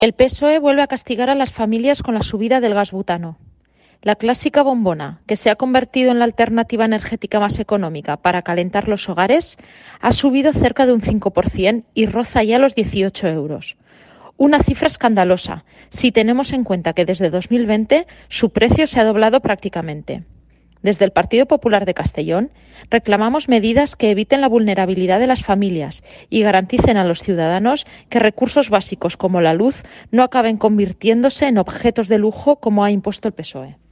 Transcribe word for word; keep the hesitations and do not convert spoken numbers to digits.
El P S O E vuelve a castigar a las familias con la subida del gas butano. La clásica bombona, que se ha convertido en la alternativa energética más económica para calentar los hogares, ha subido cerca de un cinco por ciento y roza ya los dieciocho euros. Una cifra escandalosa, si tenemos en cuenta que desde dos mil veinte su precio se ha doblado prácticamente. Desde el Partido Popular de Castellón reclamamos medidas que eviten la vulnerabilidad de las familias y garanticen a los ciudadanos que recursos básicos como la luz no acaben convirtiéndose en objetos de lujo como ha impuesto el P S O E.